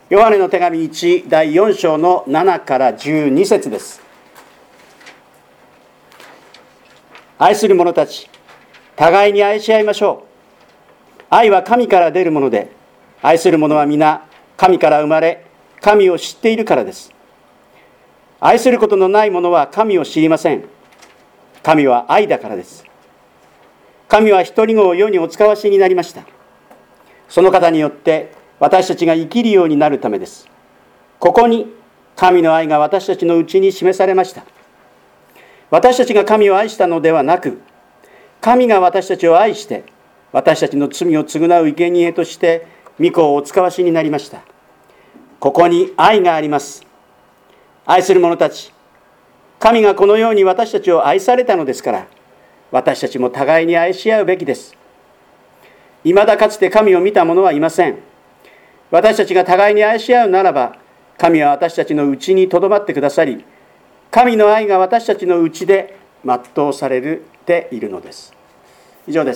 ヨハネの手紙1第4章の7から12節です。愛する者たち、互いに愛し合いましょう。愛は神から出るもので、愛する者は皆神から生まれ、神を知っているからです。愛することのない者は神を知りません。神は愛だからです。神は一人子を世にお使わしになりました。その方によって私たちが生きるようになるためです。ここに神の愛が私たちのうちに示されました。私たちが神を愛したのではなく、神が私たちを愛して私たちの罪を償う生贄として御子をお使わしになりました。ここに愛があります。愛する者たち、神がこのように私たちを愛されたのですから、私たちも互いに愛し合うべきです。未だかつて神を見た者はいません。私たちが互いに愛し合うならば、神は私たちのうちにとどまってくださり、神の愛が私たちのうちで全うされているのです。以上です。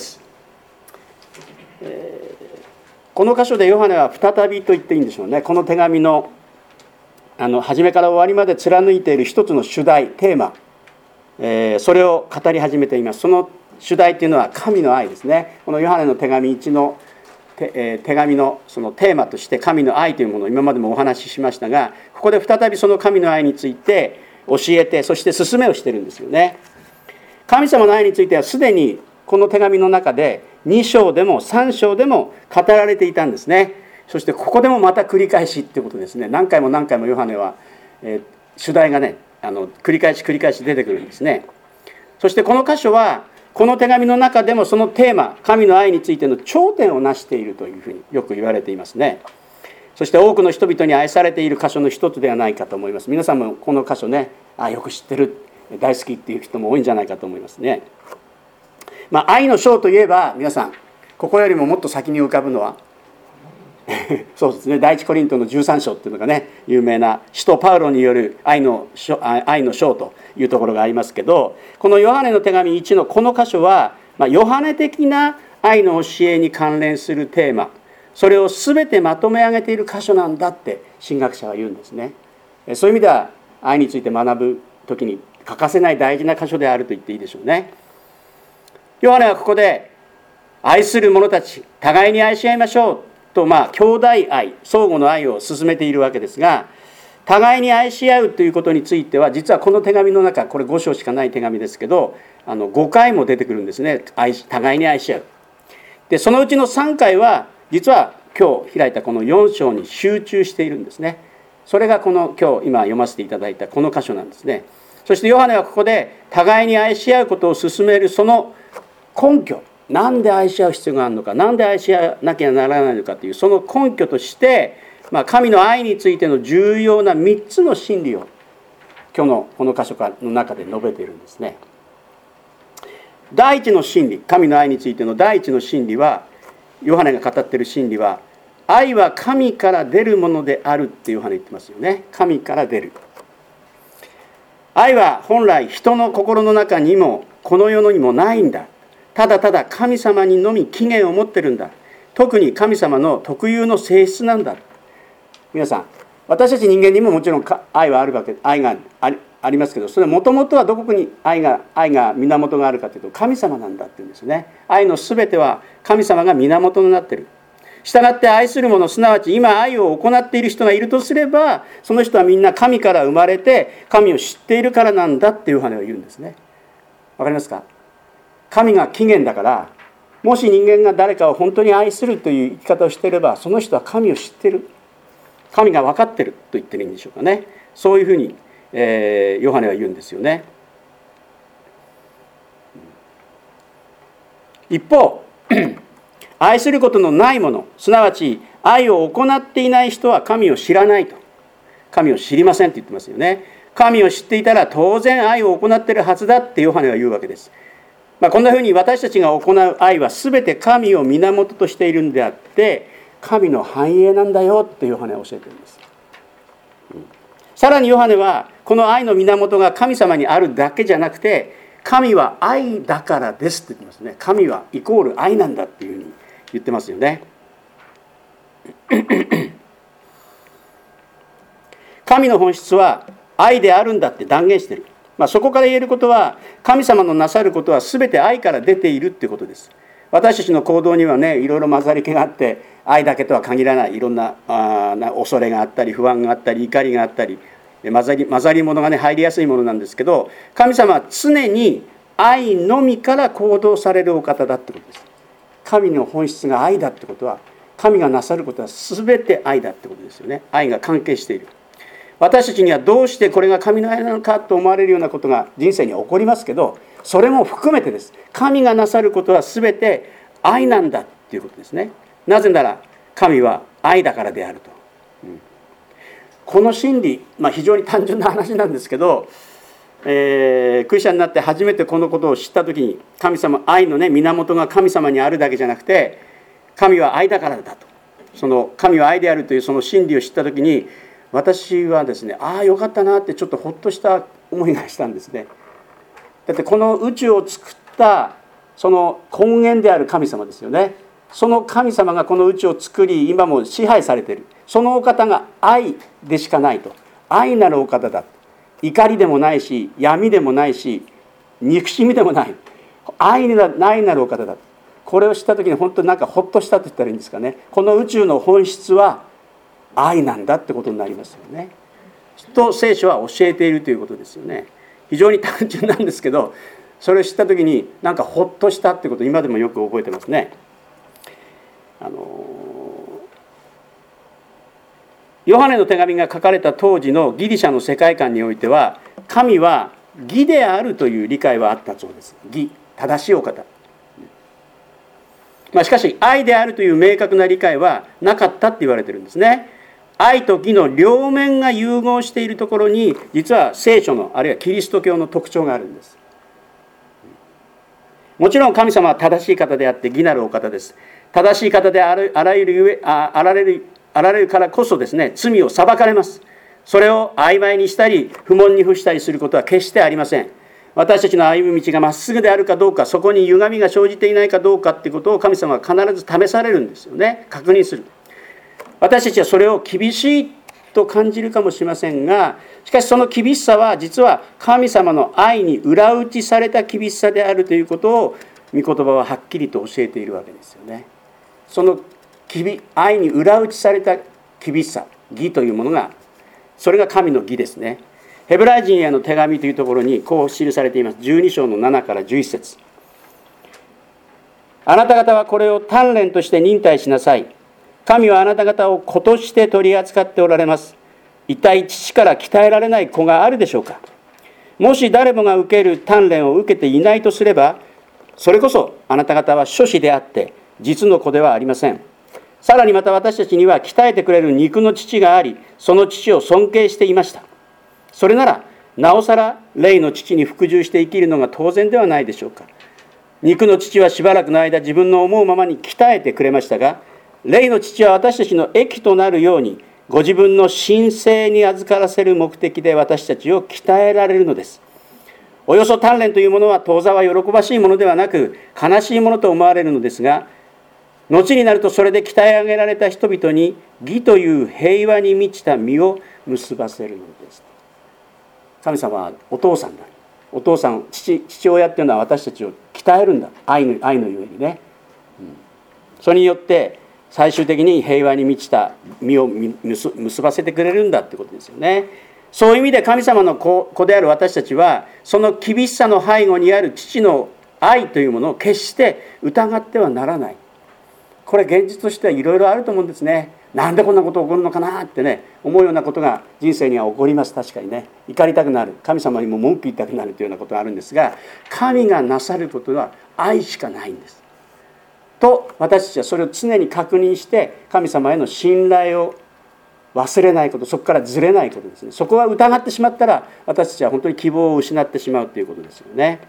この箇所でヨハネは再びと言っていいんでしょうね。この手紙の初めから終わりまで貫いている一つの主題、テーマ、それを語り始めています。その主題というのは神の愛ですね。このヨハネの手紙1の手紙のそのテーマとして神の愛というものを今までもお話ししましたが、ここで再びその神の愛について教えて、そして勧めをしているんですよね。神様の愛についてはすでにこの手紙の中で2章でも3章でも語られていたんですね。そしてここでもまた繰り返しっていうことですね。何回も何回もヨハネは、主題がね繰り返し出てくるんですね。そしてこの箇所はこの手紙の中でもそのテーマ、神の愛についての頂点を成しているというふうによく言われていますね。そして多くの人々に愛されている箇所の一つではないかと思います。皆さんもこの箇所ね、よく知ってる、大好きっていう人も多いんじゃないかと思いますね。愛の章といえば皆さん、ここよりももっと先に浮かぶのはそうですね、第一コリントの13章っていうのがね、有名な使徒パウロによる愛の章というところがありますけど、このヨハネの手紙1のこの箇所は、ヨハネ的な愛の教えに関連するテーマ、それを全てまとめ上げている箇所なんだって神学者は言うんですね。そういう意味では愛について学ぶときに欠かせない大事な箇所であると言っていいでしょうね。ヨハネはここで愛する者たち、互いに愛し合いましょうと、兄弟愛、相互の愛を進めているわけですが、互いに愛し合うということについては、実はこの手紙の中、これ5章しかない手紙ですけど、5回も出てくるんですね。互いに愛し合う。で、そのうちの3回は、実は今日開いたこの4章に集中しているんですね。それがこの今日今読ませていただいたこの箇所なんですね。そしてヨハネはここで互いに愛し合うことを進めるその根拠、なんで愛し合う必要があるのか、なんで愛し合わなきゃならないのかというその根拠として、神の愛についての重要な3つの真理を今日のこの箇所の中で述べているんですね。第一の真理、神の愛についての第一の真理は、ヨハネが語っている真理は、愛は神から出るものであるってヨハネ言ってますよね。神から出る。愛は本来人の心の中にもこの世にもないんだ。ただただ神様にのみ起源を持ってるんだ。特に神様の特有の性質なんだ。皆さん、私たち人間にももちろん愛はあるわけ、愛がありますけど、それはもともとはどこに愛が源があるかというと神様なんだって言うんですね。愛のすべては神様が源になっている。したがって愛する者、すなわち今愛を行っている人がいるとすれば、その人はみんな神から生まれて神を知っているからなんだってヨハネは言うんですね。わかりますか？神が起源だから、もし人間が誰かを本当に愛するという生き方をしていれば、その人は神を知っている、神が分かっていると言ってるんでしょうかね。そういうふうに、ヨハネは言うんですよね。一方愛することのないもの、すなわち愛を行っていない人は神を知らないと。神を知りませんと言ってますよね。神を知っていたら当然愛を行っているはずだってヨハネは言うわけです。こんなふうに私たちが行う愛は全て神を源としているんであって、神の繁栄なんだよってヨハネは教えているんです。さらにヨハネはこの愛の源が神様にあるだけじゃなくて、神は愛だからですって言ってますね。神はイコール愛なんだっていうふうに言ってますよね。 神の本質は愛であるんだって断言している。そこから言えることは、神様のなさることは全て愛から出ているということです。私たちの行動にはね、いろいろ混ざり気があって、愛だけとは限らない、いろんな恐れがあったり、不安があったり、怒りがあったり、混ざり物がね、入りやすいものなんですけど、神様は常に愛のみから行動されるお方だってことです。神の本質が愛だってことは、神がなさることは全て愛だってことですよね。愛が関係している。私たちにはどうしてこれが神の愛なのかと思われるようなことが人生に起こりますけど、それも含めてです。神がなさることは全て愛なんだっていうことですね。なぜなら神は愛だからであると。この真理、非常に単純な話なんですけど、クリスチャンになって初めてこのことを知った時に、神様、愛のね、源が神様にあるだけじゃなくて、神は愛だからだと。その神は愛であるというその真理を知った時に、私はですね、よかったなってちょっとほっとした思いがしたんですね。だってこの宇宙を作ったその根源である神様ですよね。その神様がこの宇宙を作り、今も支配されている。そのお方が愛でしかないと。愛なるお方だ。怒りでもないし、闇でもないし、憎しみでもない。愛なるお方だ。これを知った時に本当になんかほっとしたと言ったらいいんですかね。この宇宙の本質は愛なんだってことになりますよね。と聖書は教えているということですよね。非常に単純なんですけど、それを知った時になんかほっとしたってことを今でもよく覚えてますね。ヨハネの手紙が書かれた当時のギリシャの世界観においては、神は義であるという理解はあったそうです。義、正しいお方。しかし愛であるという明確な理解はなかったって言われてるんですね。愛と義の両面が融合しているところに、実は聖書のあるいはキリスト教の特徴があるんです。もちろん神様は正しい方であって義なるお方です。正しい方であられるからこそですね、罪を裁かれます。それを曖昧にしたり不問に付したりすることは決してありません。私たちの歩む道がまっすぐであるかどうか、そこに歪みが生じていないかどうかっていうことを神様は必ず試されるんですよね。確認する。私たちはそれを厳しいと感じるかもしれませんが、しかしその厳しさは実は神様の愛に裏打ちされた厳しさであるということを御言葉ははっきりと教えているわけですよね。その愛に裏打ちされた厳しさ、義というものが、それが神の義ですね。ヘブライ人への手紙というところにこう記されています。12章の7から11節。あなた方はこれを鍛錬として忍耐しなさい。神はあなた方を子として取り扱っておられます。一体父から鍛えられない子があるでしょうか。もし誰もが受ける鍛錬を受けていないとすれば、それこそあなた方は諸子であって実の子ではありません。さらにまた私たちには鍛えてくれる肉の父があり、その父を尊敬していました。それならなおさら霊の父に服従して生きるのが当然ではないでしょうか。肉の父はしばらくの間自分の思うままに鍛えてくれましたが、霊の父は私たちの益となるようにご自分の神聖に預からせる目的で私たちを鍛えられるのです。およそ鍛錬というものは当座は喜ばしいものではなく悲しいものと思われるのですが、後になるとそれで鍛え上げられた人々に義という平和に満ちた実を結ばせるのです。神様はお父さんだ。お父さん、父親っていうのは私たちを鍛えるんだ。愛のゆえにね。それによって最終的に平和に満ちた実を結ばせてくれるんだってことですよね。そういう意味で神様の子である私たちは、その厳しさの背後にある父の愛というものを決して疑ってはならない。これ現実としてはいろいろあると思うんですね。なんでこんなこと起こるのかなってね、思うようなことが人生には起こります。確かにね、怒りたくなる、神様にも文句言いたくなるというようなことがあるんですが、神がなさることは愛しかないんですと、私たちはそれを常に確認して神様への信頼を忘れないこと、そこからずれないことですね。そこは疑ってしまったら私たちは本当に希望を失ってしまうということですよね。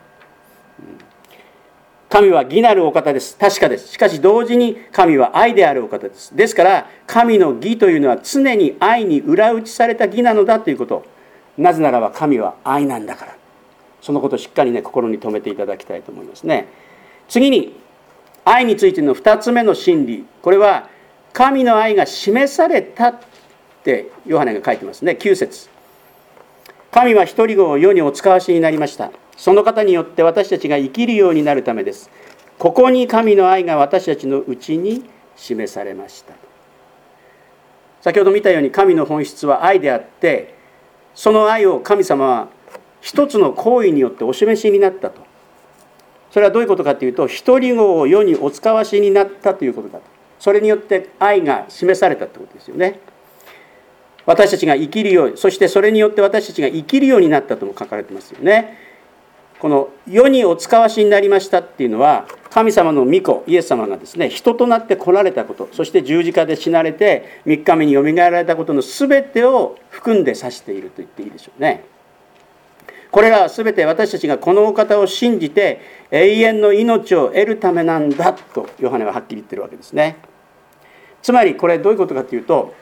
神は義なるお方です。確かです。しかし同時に神は愛であるお方です。ですから神の義というのは常に愛に裏打ちされた義なのだということ。なぜならば神は愛なんだから。そのことをしっかりね、心に留めていただきたいと思いますね。次に愛についての2つ目の真理。これは神の愛が示されたってヨハネが書いてますね。9節。神は一人子を世にお使わしになりました。その方によって私たちが生きるようになるためです。ここに神の愛が私たちのうちに示されました。先ほど見たように神の本質は愛であって、その愛を神様は一つの行為によってお示しになったと。それはどういうことかというと、一人子を世にお使わしになったということだと。それによって愛が示されたということですよね。私たちが生きるように、そしてそれによって私たちが生きるようになったとも書かれてますよね。この世にお使わしになりましたっていうのは、神様の御子イエス様がですね、人となって来られたこと、そして十字架で死なれて3日目によみがえられたことの全てを含んで指していると言っていいでしょうね。これらは全て私たちがこのお方を信じて永遠の命を得るためなんだとヨハネははっきり言ってるわけですね。つまりこれどういうことかというと、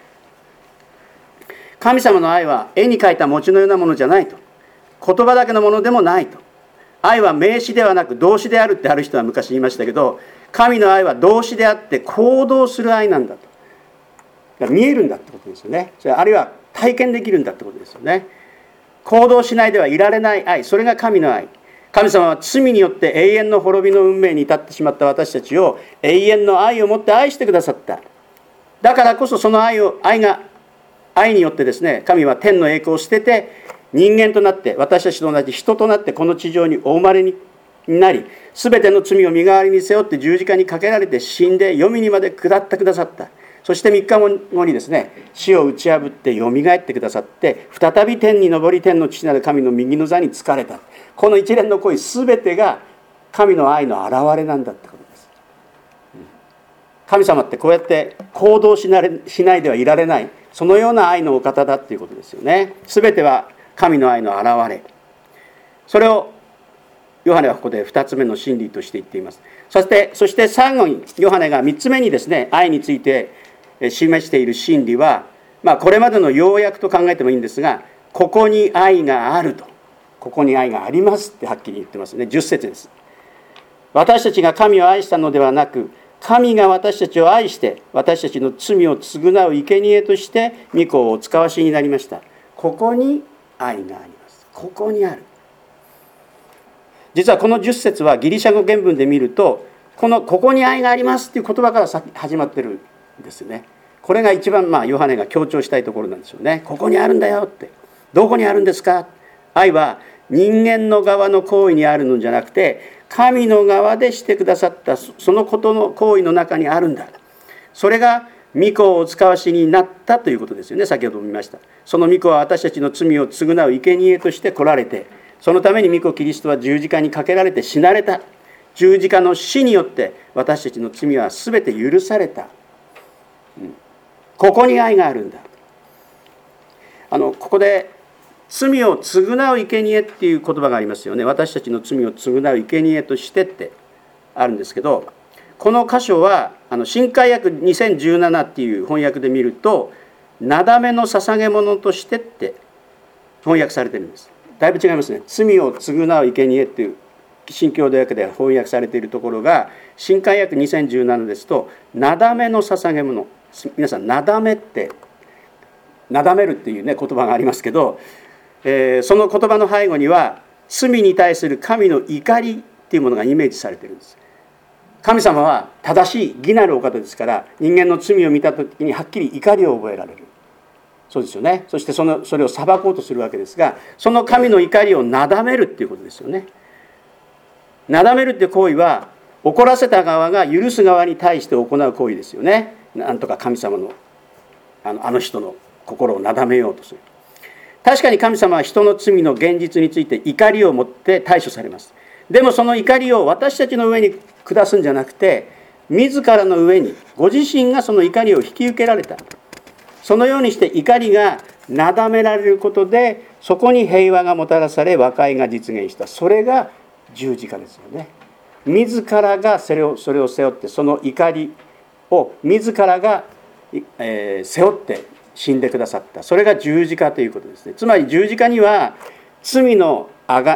神様の愛は絵に描いた餅のようなものじゃないと。言葉だけのものでもないと。愛は名詞ではなく動詞であるってある人は昔言いましたけど、神の愛は動詞であって行動する愛なんだと。だから見えるんだってことですよね。あるいは体験できるんだってことですよね。行動しないではいられない愛、それが神の愛。神様は罪によって永遠の滅びの運命に至ってしまった私たちを永遠の愛を持って愛してくださった。だからこそその愛によってですね、神は天の栄光を捨てて人間となって、私たちと同じ人となってこの地上にお生まれになり、すべての罪を身代わりに背負って十字架にかけられて死んで黄泉にまで下ってくださった。そして3日後にですね、死を打ち破ってよみがえってくださって、再び天に昇り天の父なる神の右の座に就かれた。この一連の行為すべてが神の愛の表れなんだってことです。神様ってこうやって行動しないではいられない、そのような愛のお方だっていうことですよね。すべては神の愛の表れ。それをヨハネはここで2つ目の真理として言っています。そして最後にヨハネが3つ目にですね、愛について示している真理は、これまでの要約と考えてもいいんですが、ここに愛があると、ここに愛がありますってはっきり言ってますね。10節です。私たちが神を愛したのではなく、神が私たちを愛して私たちの罪を償う生贄として御子をお使わしになりました。ここに愛があります。ここにある。実はこの10節はギリシャ語原文で見ると、ここに愛がありますっていう言葉から始まってるんですよね。これが一番ヨハネが強調したいところなんですよね。ここにあるんだよって。どこにあるんですか。愛は人間の側の行為にあるのじゃなくて、神の側でしてくださったそのことの行為の中にあるんだ。それが御子をお使わしになったということですよね。先ほども見ました。その御子は私たちの罪を償う生贄として来られて、そのために御子キリストは十字架にかけられて死なれた。十字架の死によって私たちの罪は全て許された。ここに愛があるんだ。ここで罪を償う生贄っていう言葉がありますよね。私たちの罪を償う生贄としてってあるんですけど、この箇所は新海訳2017っていう翻訳で見ると、なだめの捧げ物としてって翻訳されてるんです。だいぶ違いますね。罪を償う生贄っていう新共同訳で翻訳されているところが、新海訳2017ですと、なだめの捧げ物。皆さん、なだめってなだめるっていうね言葉がありますけど、その言葉の背後には罪に対する神の怒りっていうものがイメージされているんです。神様は正しい義なるお方ですから、人間の罪を見た時にはっきり怒りを覚えられる。そうですよね。そしてそれを裁こうとするわけですが、その神の怒りをなだめるっていうことですよね。なだめるっていう行為は、怒らせた側が許す側に対して行う行為ですよね。なんとか神様のあの人の心をなだめようとする。確かに神様は人の罪の現実について怒りを持って対処されます。でもその怒りを私たちの上に下すんじゃなくて、自らの上にご自身がその怒りを引き受けられた。そのようにして怒りがなだめられることで、そこに平和がもたらされ和解が実現した。それが十字架ですよね。自らがそれを背負って、その怒りを自らが背負って死んでくださった。それが十字架ということですね。つまり十字架には罪の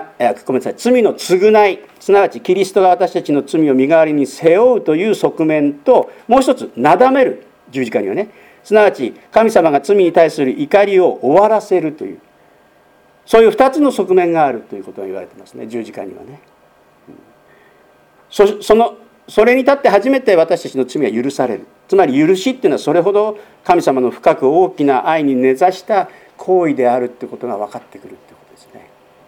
償い、すなわちキリストが私たちの罪を身代わりに背負うという側面と、もう一つなだめる、十字架にはね、 すなわち神様が罪に対する怒りを終わらせるという、そういう2つの側面があるということが言われてますね、十字架にはね。それに立って初めて私たちの罪は許される。つまり許しっていうのはそれほど神様の深く大きな愛に根ざした行為であるということが分かってくるということですね。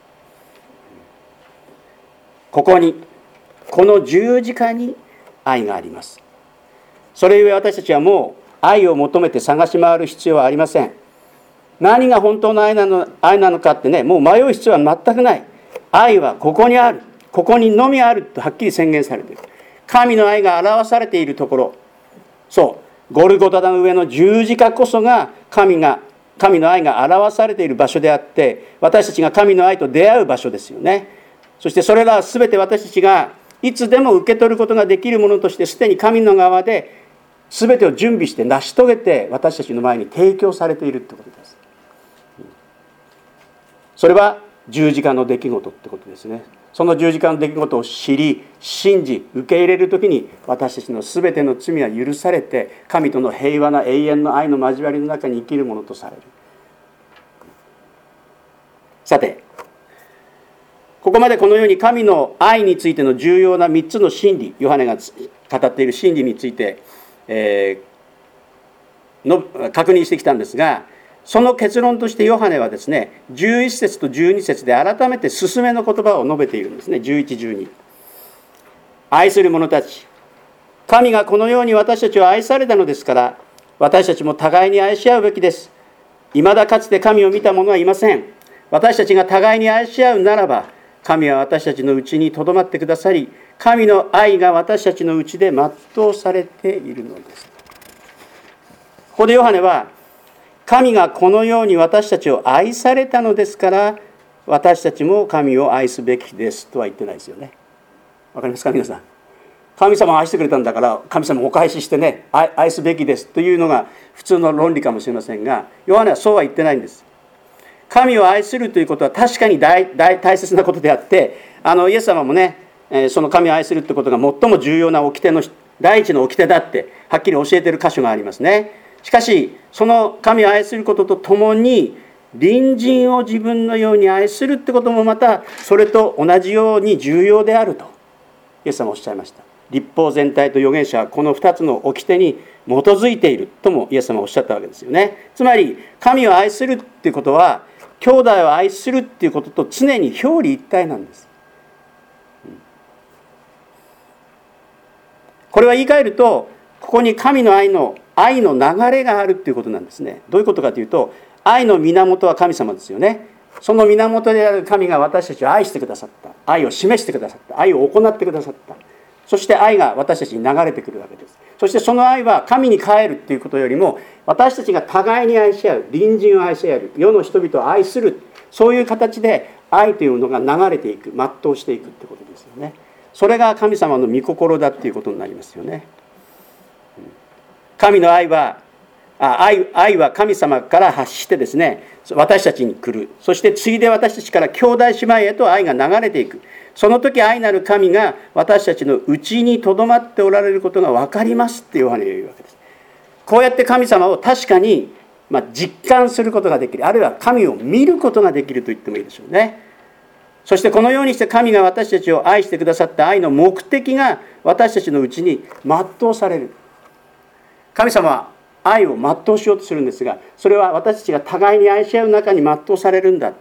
この十字架に愛があります。それゆえ私たちはもう愛を求めて探し回る必要はありません。何が本当の愛なのかってね、もう迷う必要は全くない。愛はここにある。ここにのみあるとはっきり宣言されている。神の愛が表されているところ、そうゴルゴタの上の十字架こそが神の愛が表されている場所であって、私たちが神の愛と出会う場所ですよね。そしてそれらは全て私たちがいつでも受け取ることができるものとしてすでに神の側で全てを準備して成し遂げて私たちの前に提供されているということです。それは十字架の出来事ってことですね。その十字架の出来事を知り、信じ、受け入れるときに私たちのすべての罪は許されて、神との平和な永遠の愛の交わりの中に生きるものとされる。さて、ここまでこのように神の愛についての重要な3つの真理、ヨハネが語っている真理について、確認してきたんですが、その結論としてヨハネはですね、11節と12節で改めて勧めの言葉を述べているんですね。11、12。愛する者たち、神がこのように私たちを愛されたのですから、私たちも互いに愛し合うべきです。いまだかつて神を見た者はいません。私たちが互いに愛し合うならば、神は私たちのうちにとどまってくださり、神の愛が私たちのうちで全うされているのです。ここでヨハネは、神がこのように私たちを愛されたのですから、私たちも神を愛すべきですとは言ってないですよね。わかりますか皆さん。神様を愛してくれたんだから神様をお返ししてね、愛すべきですというのが普通の論理かもしれませんが、ヨハネはそうは言ってないんです。神を愛するということは確かに大切なことであって、イエス様もね、その神を愛するということが最も重要な掟の第一の掟だってはっきり教えている箇所がありますね。しかしその神を愛することとともに隣人を自分のように愛するってこともまたそれと同じように重要であるとイエス様はおっしゃいました。律法全体と預言者はこの2つの掟に基づいているともイエス様はおっしゃったわけですよね。つまり神を愛するっていうことは兄弟を愛するっていうことと常に表裏一体なんです。これは言い換えるとここに神の愛の流れがあるっていうことなんですね。どういうことかというと、愛の源は神様ですよね。その源である神が私たちを愛してくださった。愛を示してくださった。愛を行ってくださった。そして愛が私たちに流れてくるわけです。そしてその愛は神に帰るっていうことよりも、私たちが互いに愛し合う、隣人を愛し合う、世の人々を愛する、そういう形で愛というのが流れていく、全うしていくってことですよね。それが神様の御心だっていうことになりますよね。神の愛は神様から発してですね、私たちに来る。そして次いで私たちから兄弟姉妹へと愛が流れていく。その時愛なる神が私たちのうちにとどまっておられることが分かりますってヨハネが言うわけです。こうやって神様を確かに実感することができる。あるいは神を見ることができると言ってもいいでしょうね。そしてこのようにして神が私たちを愛してくださった愛の目的が私たちのうちに全うされる。神様は愛を全うしようとするんですが、それは私たちが互いに愛し合う中に全うされるんだ。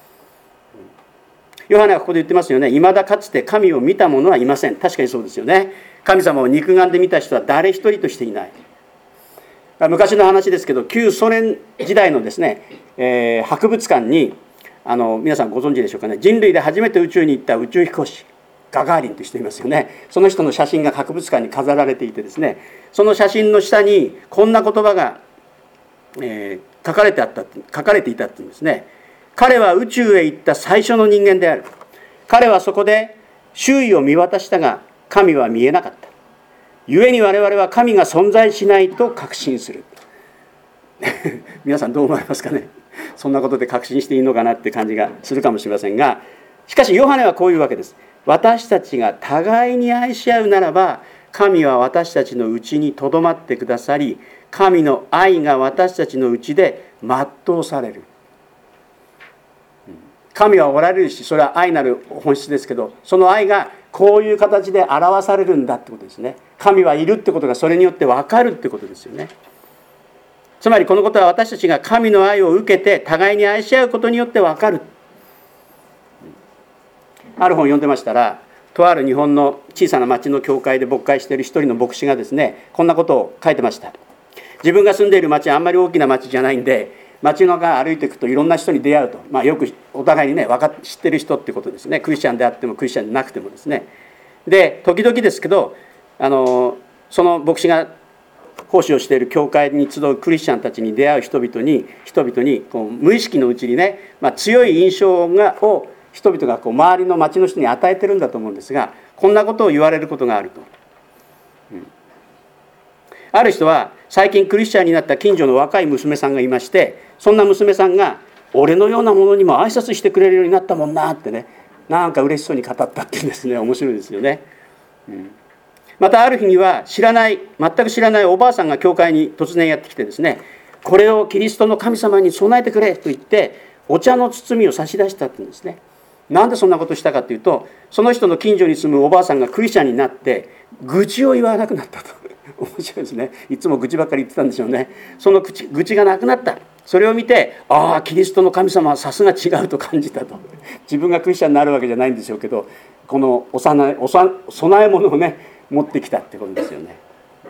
ヨハネはここで言ってますよね。未だかつて神を見た者はいません。確かにそうですよね。神様を肉眼で見た人は誰一人としていない。昔の話ですけど、旧ソ連時代のですね、博物館に皆さんご存知でしょうかね。人類で初めて宇宙に行った宇宙飛行士ガガーリンという人いますよね。その人の写真が博物館に飾られていてですね、その写真の下にこんな言葉が、書かれていたっていうんですね。彼は宇宙へ行った最初の人間である。彼はそこで周囲を見渡したが神は見えなかった。故に我々は神が存在しないと確信する。皆さんどう思われますかね。そんなことで確信していいのかなって感じがするかもしれませんが、しかしヨハネはこういうわけです。私たちが互いに愛し合うならば、神は私たちのうちにとどまってくださり、 神の愛が私たちのうちで全うされる。神はおられるし、それは愛なる本質ですけど、その愛がこういう形で表されるんだってことですね。神はいるってことがそれによって分かるってことですよね。つまりこのことは私たちが神の愛を受けて互いに愛し合うことによって分かる。ある本を読んでましたら、とある日本の小さな町の教会で牧会している一人の牧師がですね、こんなことを書いてました。自分が住んでいる町はあんまり大きな町じゃないんで、街の中歩いていくといろんな人に出会うと、よくお互いにね知ってる人ってことですね。クリスチャンであってもクリスチャンでなくてもですね。で時々ですけど、その牧師が奉仕をしている教会に集うクリスチャンたちに出会う人々にこう無意識のうちにね、強い印象を人々がこう周りの町の人に与えてるんだと思うんですが、こんなことを言われることがあると。ある人は最近クリスチャンになった近所の若い娘さんがいまして、そんな娘さんが俺のようなものにも挨拶してくれるようになったもんなってね、なんか嬉しそうに語ったっていうんですね。面白いですよね。またある日には全く知らないおばあさんが教会に突然やってきてですね、これをキリストの神様に備えてくれと言ってお茶の包みを差し出したっていうんですね。なんでそんなことしたかというと、その人の近所に住むおばあさんがクリスチャンになって愚痴を言わなくなったと。面白いですね。いつも愚痴ばっかり言ってたんでしょうね。その愚痴がなくなった。それを見て、キリストの神様はさすが違うと感じたと。自分がクリスチャンになるわけじゃないんでしょうけど、この供え物をね持ってきたってことですよね。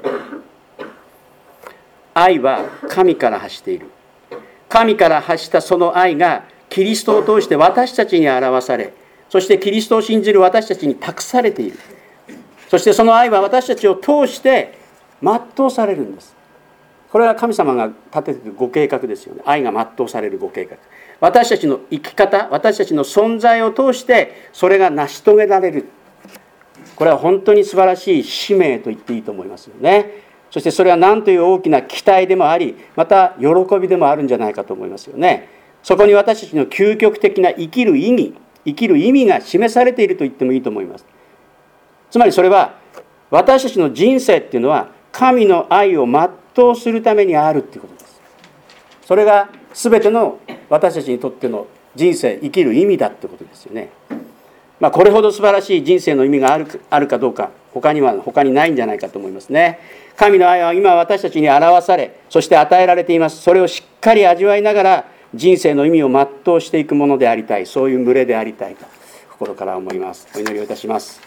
愛は神から発している。神から発したその愛がキリストを通して私たちに表され、そしてキリストを信じる私たちに託されている。そしてその愛は私たちを通して全うされるんです。これは神様が立てているご計画ですよね。愛が全うされるご計画。私たちの生き方、私たちの存在を通してそれが成し遂げられる。これは本当に素晴らしい使命と言っていいと思いますよね。そしてそれは何という大きな期待でもあり、また喜びでもあるんじゃないかと思いますよね。そこに私たちの究極的な生きる意味が示されていると言ってもいいと思います。つまりそれは私たちの人生っていうのは神の愛を全うするためにあるということです。それが全ての私たちにとっての人生、生きる意味だということですよね。これほど素晴らしい人生の意味があるかどうか、他にないんじゃないかと思いますね。神の愛は今私たちに表され、そして与えられています。それをしっかり味わいながら人生の意味を全うしていくものでありたい、そういう群れでありたいと心から思います。お祈りをいたします。